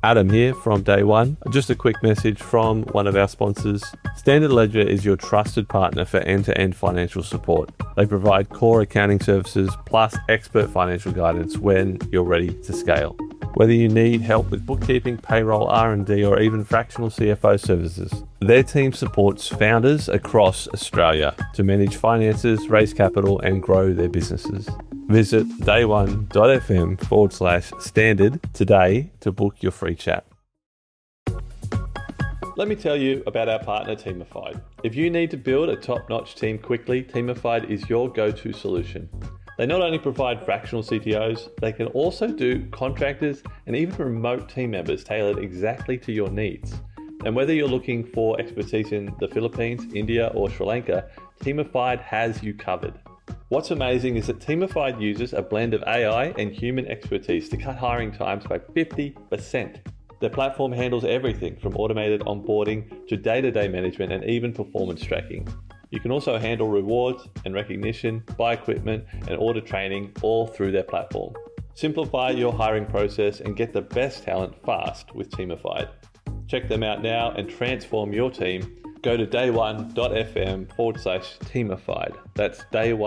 Adam here from Day One. Just a quick message from one of our sponsors. Standard Ledger is your trusted partner for end-to-end financial support. They provide core accounting services plus expert financial guidance when you're ready to scale. Whether you need help with bookkeeping, payroll, R&D, or even fractional CFO services, their team supports founders across Australia to manage finances, raise capital, and grow their businesses. Visit day1.fm/standard today to book your free chat. Let me tell you about our partner, Teamified. If you need to build a top-notch team quickly, Teamified is your go-to solution. They not only provide fractional CTOs, they can also do contractors and even remote team members tailored exactly to your needs. And whether you're looking for expertise in the Philippines, India, or Sri Lanka, Teamified has you covered. What's amazing is that Teamified uses a blend of AI and human expertise to cut hiring times by 50%. Their platform handles everything from automated onboarding to day-to-day management and even performance tracking. You can also handle rewards and recognition, buy equipment, and order training all through their platform. Simplify your hiring process and get the best talent fast with Teamified. Check them out now and transform your team. Go to day1.fm/Teamified. That's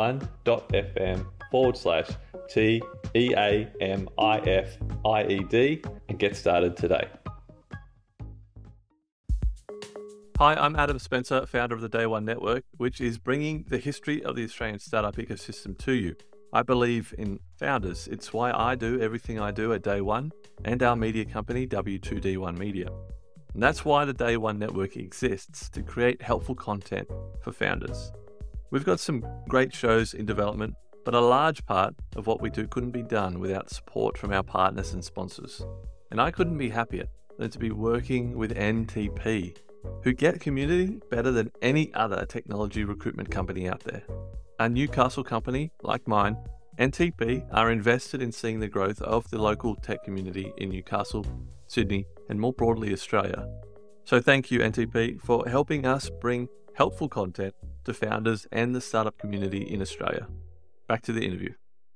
day1.fm/TEAMIFIED and get started today. Hi, I'm Adam Spencer, founder of the Day One Network, which is bringing the history of the Australian startup ecosystem to you. I believe in founders. It's why I do everything I do at Day One and our media company, W2D1 Media. And that's why the Day One Network exists, to create helpful content for founders. We've got some great shows in development, but a large part of what we do couldn't be done without support from our partners and sponsors. And I couldn't be happier than to be working with NTP, who get community better than any other technology recruitment company out there. A Newcastle company like mine, NTP are invested in seeing the growth of the local tech community in Newcastle, Sydney, and more broadly Australia. So thank you, NTP, for helping us bring helpful content to founders and the startup community in Australia. Back to the interview.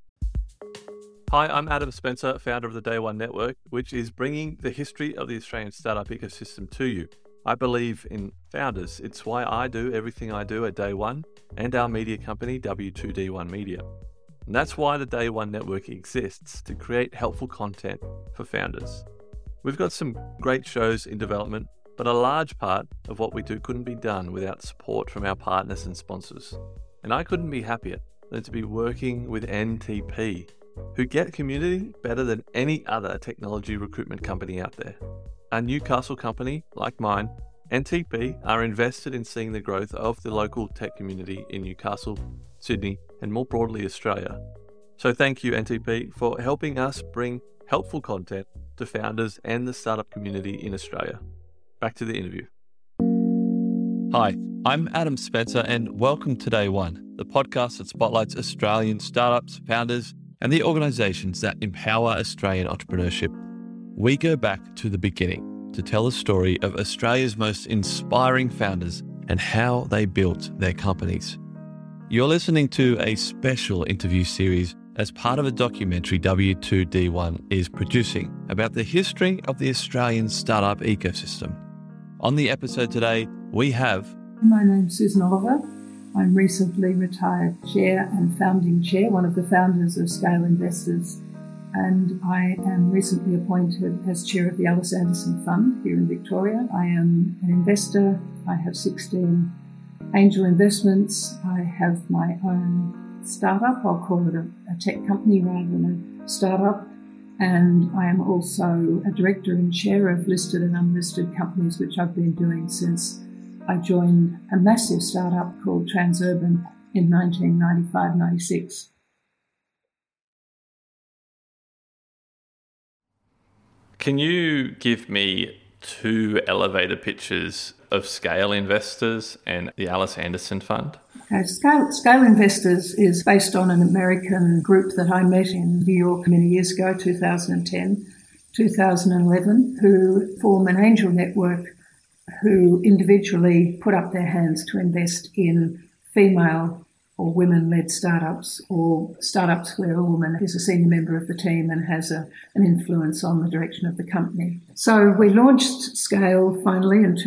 Hi, I'm Adam Spencer, founder of the Day One Network, which is bringing the history of the Australian startup ecosystem to you. I believe in founders. It's why I do everything I do at Day One and our media company, W2D1 Media. And that's why the Day One Network exists, to create helpful content for founders. We've got some great shows in development, but a large part of what we do couldn't be done without support from our partners and sponsors. And I couldn't be happier than to be working with NTP, who get community better than any other technology recruitment company out there. A Newcastle company like mine, NTP are invested in seeing the growth of the local tech community in Newcastle, Sydney, and more broadly Australia. So thank you, NTP, for helping us bring helpful content to founders and the startup community in Australia. Back to the interview. Hi, I'm Adam Spencer, and welcome to Day One, the podcast that spotlights Australian startups, founders, and the organisations that empower Australian entrepreneurship. We go back to the beginning to tell the story of Australia's most inspiring founders and how they built their companies. You're listening to a special interview series as part of a documentary W2D1 is producing about the history of the Australian startup ecosystem. On the episode today, we have... My name's Susan Oliver. I'm recently retired chair and founding chair, one of the founders of Scale Investors. And I am recently appointed as chair of the Alice Anderson Fund here in Victoria. I am an investor. I have 16 angel investments. I have my own startup. I'll call it a tech company rather than a startup. And I am also a director and chair of listed and unlisted companies, which I've been doing since I joined a massive startup called Transurban in 1995-96. Can you give me two elevator pitches of Scale Investors and the Alice Anderson Fund? Okay, Scale Investors is based on an American group that I met in New York many years ago, 2010, 2011, who form an angel network who individually put up their hands to invest in female or women-led startups, or startups where a woman is a senior member of the team and has an influence on the direction of the company. So we launched Scale finally in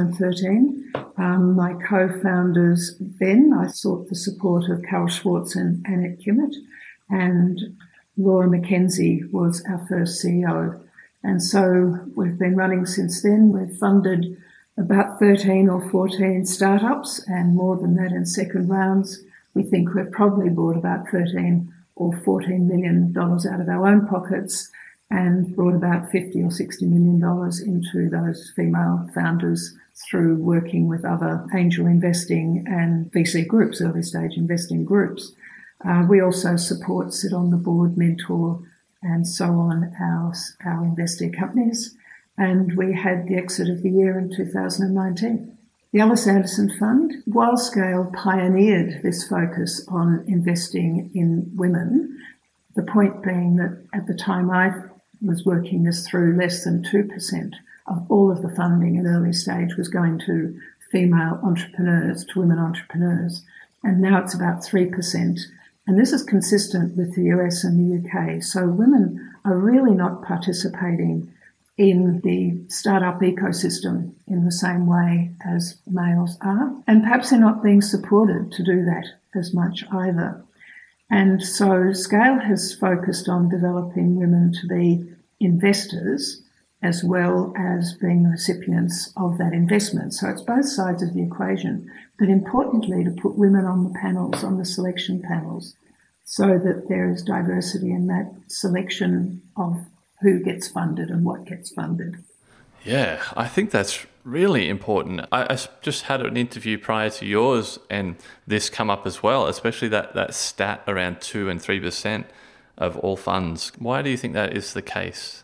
2013. My co-founders then, I sought the support of Carol Schwartz and Annette Kimmett, and Laura McKenzie was our first CEO. And so we've been running since then. We've funded about 13 or 14 startups and more than that in second rounds. We think we've probably brought about $13 or $14 million out of our own pockets and brought about $50 or $60 million into those female founders through working with other angel investing and VC groups, early stage investing groups. We also sit on the board, mentor, and so on our investee companies. And we had the exit of the year in 2019. The Alice Anderson Fund, while Scale pioneered this focus on investing in women, the point being that at the time I was working this through, less than 2% of all of the funding at early stage was going to female entrepreneurs, to women entrepreneurs. And now it's about 3%. And this is consistent with the US and the UK. So women are really not participating in the startup ecosystem in the same way as males are. And perhaps they're not being supported to do that as much either. And so Scale has focused on developing women to be investors as well as being recipients of that investment. So it's both sides of the equation, but importantly to put women on the panels, on the selection panels, so that there is diversity in that selection of who gets funded and what gets funded. Yeah, I think that's really important. I just had an interview prior to yours and this come up as well, especially that stat around 2 and 3% of all funds. Why do you think that is the case?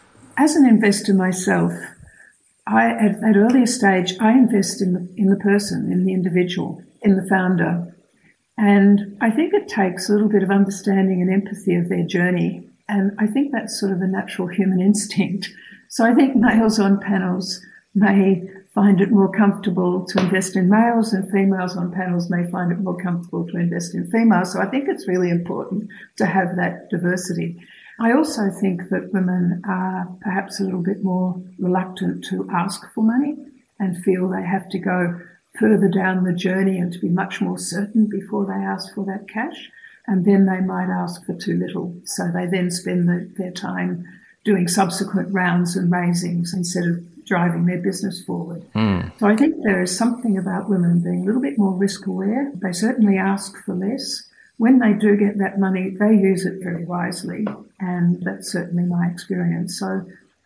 As an investor myself, at earlier stage, I invest in the person, in the individual, in the founder. And I think it takes a little bit of understanding and empathy of their journey. And I think that's sort of a natural human instinct. So I think males on panels may find it more comfortable to invest in males, and females on panels may find it more comfortable to invest in females. So I think it's really important to have that diversity. I also think that women are perhaps a little bit more reluctant to ask for money and feel they have to go further down the journey and to be much more certain before they ask for that cash. And then they might ask for too little. So they then spend their time doing subsequent rounds and raisings instead of driving their business forward. So I think there is something about women being a little bit more risk aware. They certainly ask for less. When they do get that money, they use it very wisely. And that's certainly my experience. So,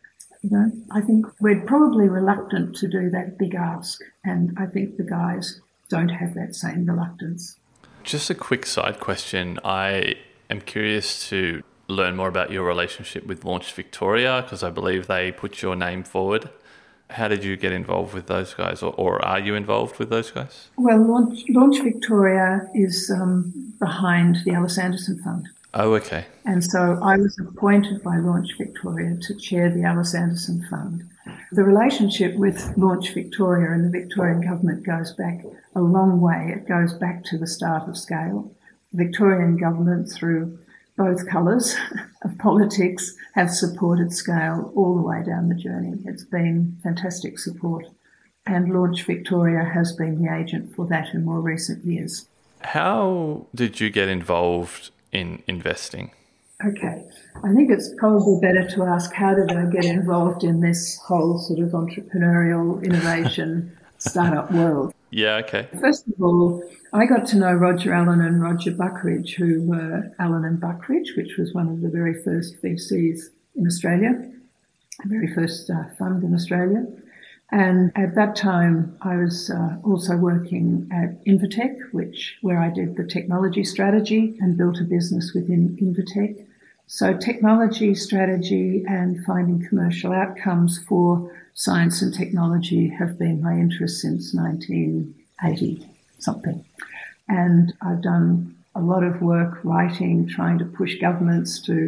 I think we're probably reluctant to do that big ask. And I think the guys don't have that same reluctance. Just a quick side question. I am curious to learn more about your relationship with Launch Victoria, because I believe they put your name forward. How did you get involved with those guys, or are you involved with those guys? Well, Launch Victoria is behind the Alice Anderson Fund. Oh, okay. And so I was appointed by Launch Victoria to chair the Alice Anderson Fund. The relationship with Launch Victoria and the Victorian government goes back a long way. It goes back to the start of Scale. The Victorian government, through both colours of politics, have supported Scale all the way down the journey. It's been fantastic support. And Launch Victoria has been the agent for that in more recent years. How did you get involved in investing? Okay. I think it's probably better to ask, how did I get involved in this whole sort of entrepreneurial innovation startup world? Yeah, okay. First of all, I got to know Roger Allen and Roger Buckridge, who were Allen and Buckridge, which was one of the very first VCs in Australia, the very first fund in Australia. And at that time, I was also working at Invitec, where I did the technology strategy and built a business within Invitec. So technology strategy and finding commercial outcomes for science and technology have been my interest since 1980 something. And I've done a lot of work writing, trying to push governments to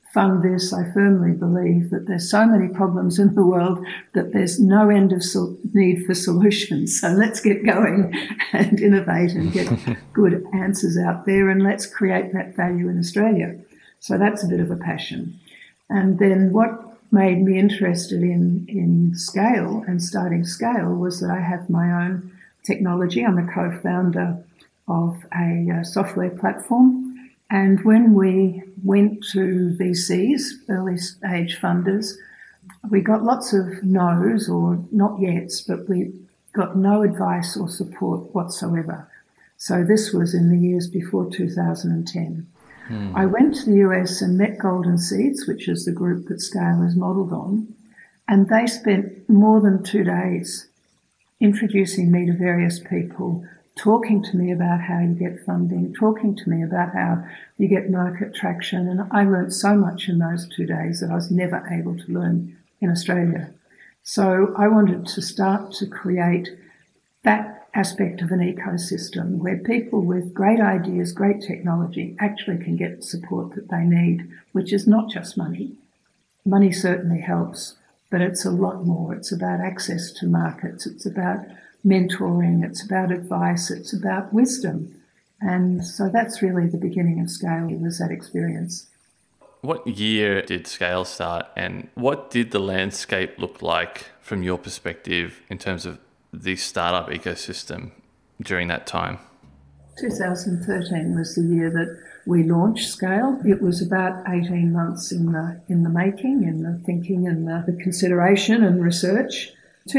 fund this, I firmly believe that there's so many problems in the world that there's no end of need for solutions. So let's get going and innovate and get good answers out there, and let's create that value in Australia. So that's a bit of a passion. And then what made me interested in Scale and starting Scale was that I have my own technology. I'm a co-founder of a software platform. And when we went to VCs, early stage funders, we got lots of no's or not yets, but we got no advice or support whatsoever. So this was in the years before 2010. I went to the US and met Golden Seeds, which is the group that Scale is modelled on, and they spent more than 2 days introducing me to various people, talking to me about how you get funding, talking to me about how you get market traction. And I learned so much in those 2 days that I was never able to learn in Australia. So I wanted to start to create that aspect of an ecosystem where people with great ideas, great technology actually can get the support that they need, which is not just money. Money certainly helps, but it's a lot more. It's about access to markets. It's about mentoring. It's about advice. It's about wisdom. And so that's really the beginning of Scale, was that experience. What year did Scale start, and what did the landscape look like from your perspective in terms of the startup ecosystem during that time? 2013 was the year that we launched Scale. It was about 18 months in the making, in the thinking and the consideration and research.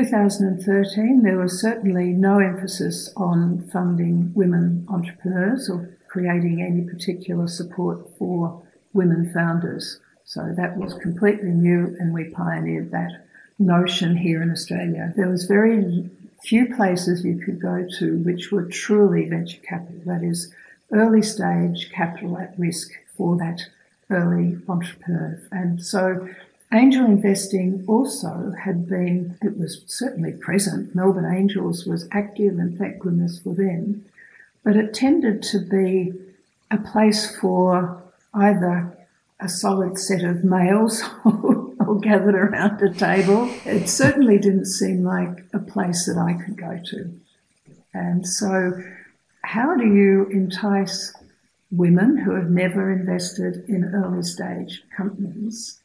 2013, there was certainly no emphasis on funding women entrepreneurs or creating any particular support for women founders. So that was completely new, and we pioneered that notion here in Australia. There was very few places you could go to which were truly venture capital, that is, early stage capital at risk for that early entrepreneur. And so angel investing also it was certainly present. Melbourne Angels was active, and thank goodness for them. But it tended to be a place for either a solid set of males or gathered around a table. It certainly didn't seem like a place that I could go to. And so how do you entice women who have never invested in early stage companies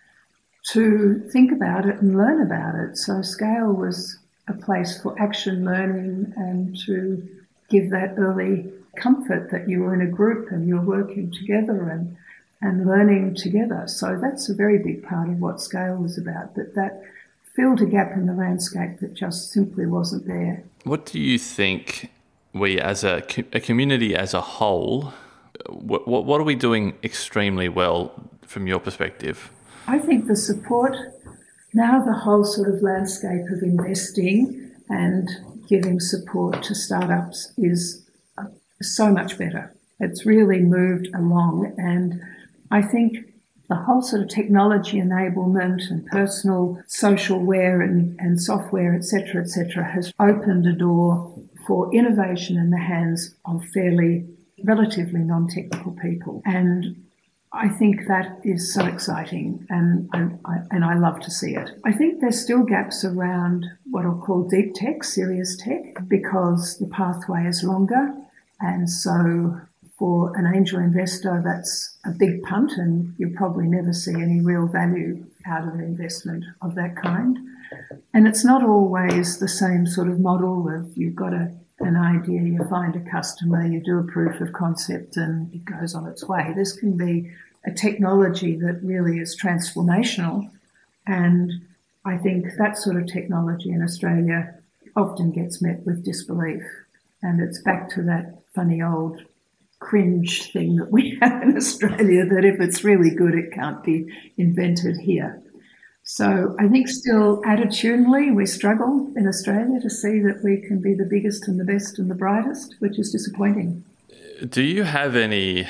to think about it and learn about it? So Scale was a place for action learning and to give that early comfort that you were in a group and you're working together and learning together. So that's a very big part of what Scale was about, that filled a gap in the landscape that just simply wasn't there. What do you think we as a community as a whole, what are we doing extremely well from your perspective? I think the support, now the whole sort of landscape of investing and giving support to startups is so much better. It's really moved along, and I think the whole sort of technology enablement and personal socialware and software, et cetera, has opened a door for innovation in the hands of relatively non-technical people. And I think that is so exciting, and I love to see it. I think there's still gaps around what I'll call deep tech, serious tech, because the pathway is longer. And so for an angel investor, that's a big punt, and you'll probably never see any real value out of an investment of that kind. And it's not always the same sort of model of you've got an idea, you find a customer, you do a proof of concept, and it goes on its way. This can be a technology that really is transformational, and I think that sort of technology in Australia often gets met with disbelief. And it's back to that funny old cringe thing that we have in Australia, that if it's really good, it can't be invented here. So I think still attitudinally we struggle in Australia to see that we can be the biggest and the best and the brightest, which is disappointing. Do you have any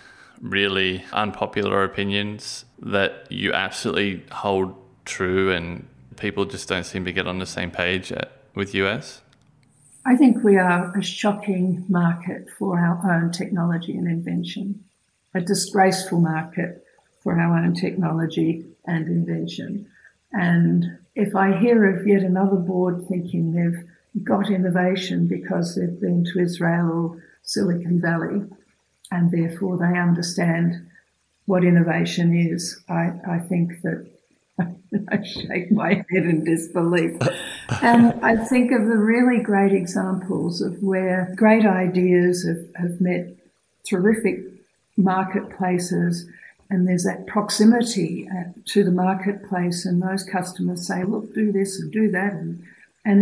really unpopular opinions that you absolutely hold true and people just don't seem to get on the same page with US? I think we are a shocking market for our own technology and invention, a disgraceful market for our own technology and invention. And if I hear of yet another board thinking they've got innovation because they've been to Israel or Silicon Valley and therefore they understand what innovation is, I think that I shake my head in disbelief. And I think of the really great examples of where great ideas have met terrific marketplaces, and there's that proximity to the marketplace, and those customers say, look, do this and do that, and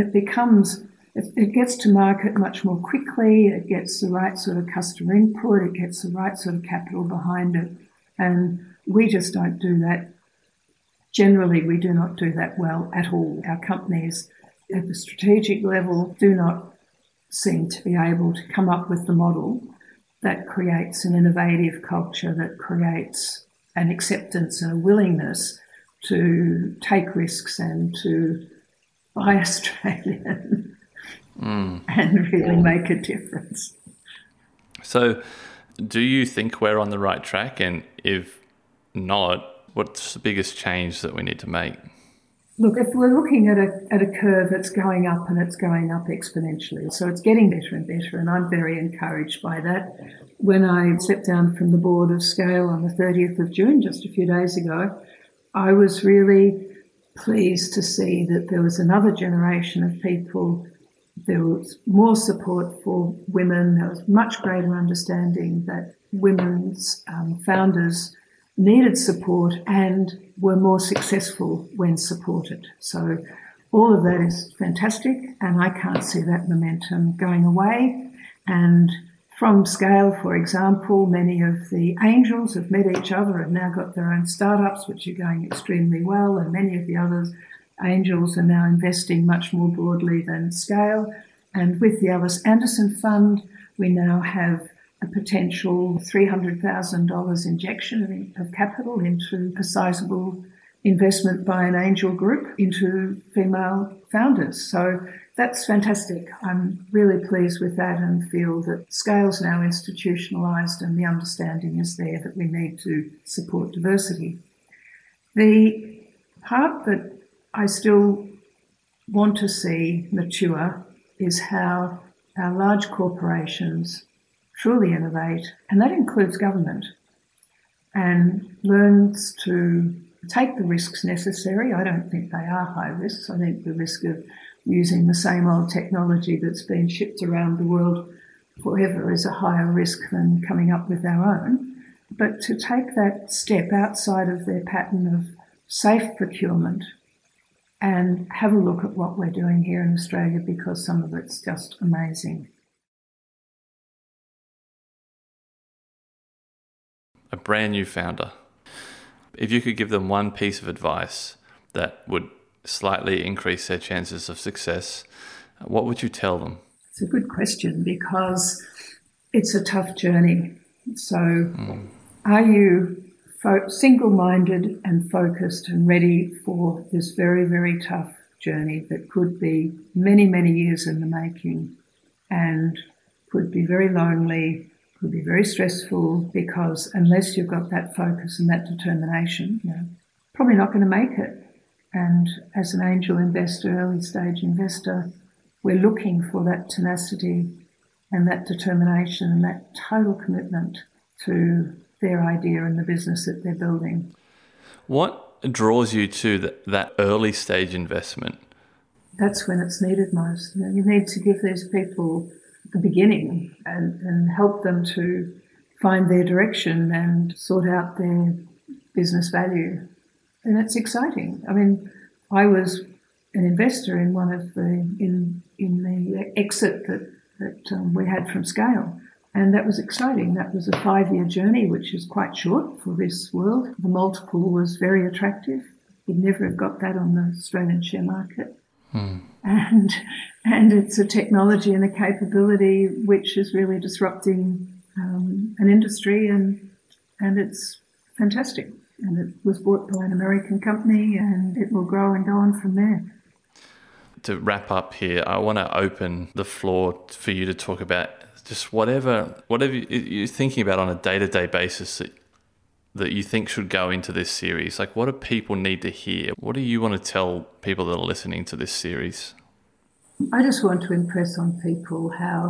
it gets to market much more quickly, it gets the right sort of customer input, it gets the right sort of capital behind it, and we just don't do that. Generally, we do not do that well at all. Our companies at the strategic level do not seem to be able to come up with the model that creates an innovative culture, that creates an acceptance and a willingness to take risks and to buy Australian and really make a difference. So do you think we're on the right track? And if not, what's the biggest change that we need to make? Look, if we're looking at a curve that's going up and it's going up exponentially, so it's getting better and better, and I'm very encouraged by that. When I stepped down from the board of Scale on the 30th of June, just a few days ago, I was really pleased to see that there was another generation of people. There was more support for women. There was much greater understanding that women's founders needed support and were more successful when supported. So all of that is fantastic, and I can't see that momentum going away. And from Scale, for example, many of the angels have met each other and now got their own startups, which are going extremely well, and many of the other angels are now investing much more broadly than Scale. And with the Alice Anderson Fund, we now have a potential $300,000 injection of capital into a sizable investment by an angel group into female founders. So that's fantastic. I'm really pleased with that and feel that Scale's now institutionalised and the understanding is there that we need to support diversity. The part that I still want to see mature is how our large corporations truly innovate, and that includes government, and learns to take the risks necessary. I don't think they are high risks. I think the risk of using the same old technology that's been shipped around the world forever is a higher risk than coming up with our own. But to take that step outside of their pattern of safe procurement and have a look at what we're doing here in Australia, because some of it's just amazing. A brand new founder, if you could give them one piece of advice that would slightly increase their chances of success, what would you tell them? It's a good question because it's a tough journey. So are you single-minded and focused and ready for this very, very tough journey that could be many, many years in the making and could be very lonely, could be very stressful, because unless you've got that focus and that determination, you're probably not going to make it. And as an angel investor, early stage investor, we're looking for that tenacity and that determination and that total commitment to their idea and the business that they're building. What draws you to that early stage investment? That's when it's needed most. You need to give these people the beginning and help them to find their direction and sort out their business value. And it's exciting. I mean, I was an investor in one of in the exit that we had from Scale. And that was exciting. That was a 5-year journey, which is quite short for this world. The multiple was very attractive. You'd never have got that on the Australian share market. And it's a technology and a capability which is really disrupting an industry, and it's fantastic. And it was bought by an American company, and it will grow and go on from there. To wrap up here, I want to open the floor for you to talk about just whatever you're thinking about on a day-to-day basis that that you think should go into this series? Like, what do people need to hear? What do you want to tell people that are listening to this series? I just want to impress on people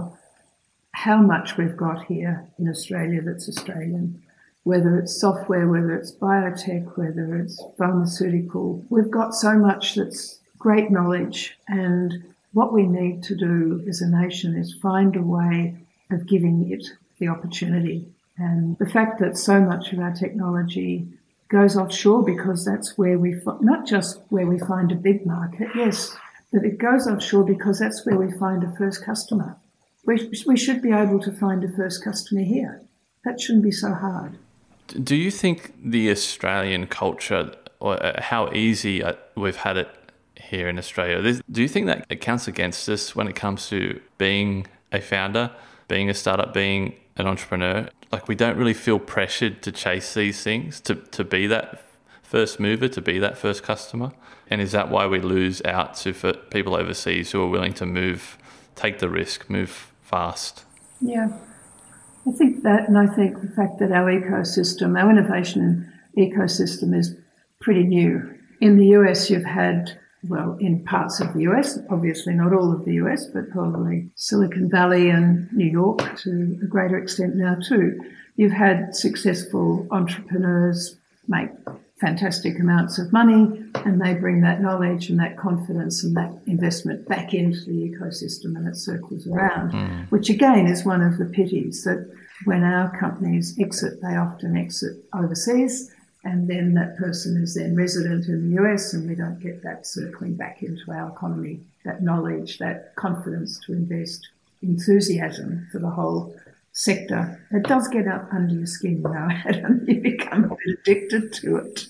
how much we've got here in Australia that's Australian. Whether it's software, whether it's biotech, whether it's pharmaceutical, we've got so much that's great knowledge, and what we need to do as a nation is find a way of giving it the opportunity. And the fact that so much of our technology goes offshore because that's where not just where we find a big market, yes, but it goes offshore because that's where we find a first customer. We should be able to find a first customer here. That shouldn't be so hard. Do you think the Australian culture, or how easy we've had it here in Australia, do you think that it counts against us when it comes to being a founder, being a startup, being an entrepreneur? Like, we don't really feel pressured to chase these things, to be that first mover, to be that first customer? And is that why we lose out to for people overseas who are willing to move, take the risk, move fast? Yeah, I think that, and I think the fact that our ecosystem, our innovation ecosystem is pretty new. In the US, you've had, well, in parts of the US, obviously not all of the US, but probably Silicon Valley and New York to a greater extent now too, you've had successful entrepreneurs make fantastic amounts of money, and they bring that knowledge and that confidence and that investment back into the ecosystem, and it circles around, which again is one of the pities, that when our companies exit, they often exit overseas, and then that person is then resident in the US, and we don't get that circling back into our economy, that knowledge, that confidence to invest, enthusiasm for the whole sector. It does get up under your skin, Adam. You become a bit addicted to it.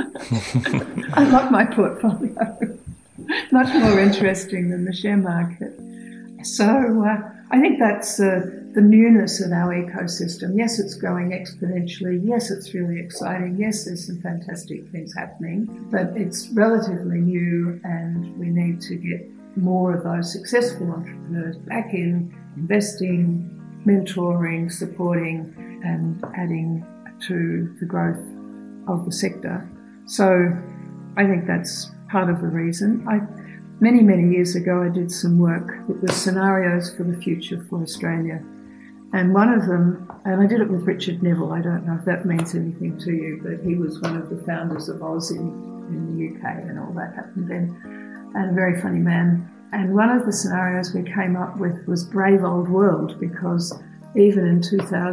I love my portfolio. Much more interesting than the share market. So I think that's the newness of our ecosystem. Yes, it's growing exponentially. Yes, it's really exciting. Yes, there's some fantastic things happening, but it's relatively new, and we need to get more of those successful entrepreneurs back in investing, mentoring, supporting, and adding to the growth of the sector. So I think that's part of the reason. Many, many years ago, I did some work with scenarios for the future for Australia. And one of them, and I did it with Richard Neville, I don't know if that means anything to you, but he was one of the founders of Oz in the UK, and all that happened then, and a very funny man. And one of the scenarios we came up with was Brave Old World, because even in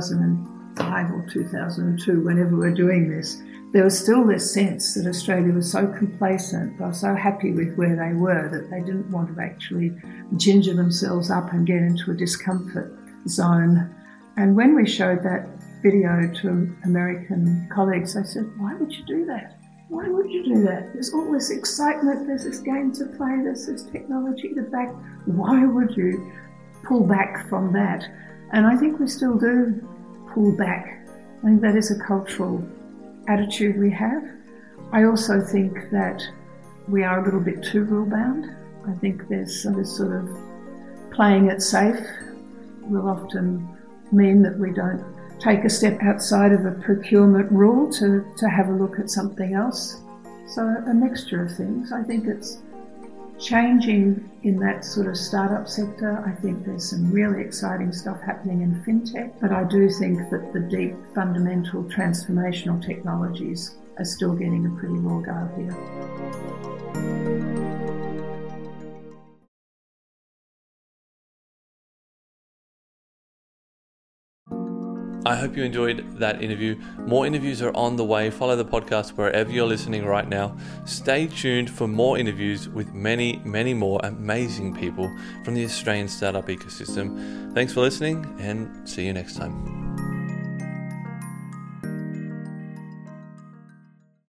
2005 or 2002, whenever we were doing this, there was still this sense that Australia was so complacent, they were so happy with where they were, that they didn't want to actually ginger themselves up and get into a discomfort zone. And when we showed that video to American colleagues, they said, "Why would you do that? Why would you do that? There's all this excitement, there's this game to play, there's this technology to back. Why would you pull back from that?" And I think we still do pull back. I think that is a cultural attitude we have. I also think that we are a little bit too rule-bound. I think there's this sort of playing it safe will often mean that we don't take a step outside of a procurement rule to have a look at something else. So a mixture of things. I think it's changing in that sort of startup sector. I think there's some really exciting stuff happening in fintech, but I do think that the deep, fundamental, transformational technologies are still getting a pretty raw go here. I hope you enjoyed that interview. More interviews are on the way. Follow the podcast wherever you're listening right now. Stay tuned for more interviews with many, many more amazing people from the Australian startup ecosystem. Thanks for listening, and see you next time.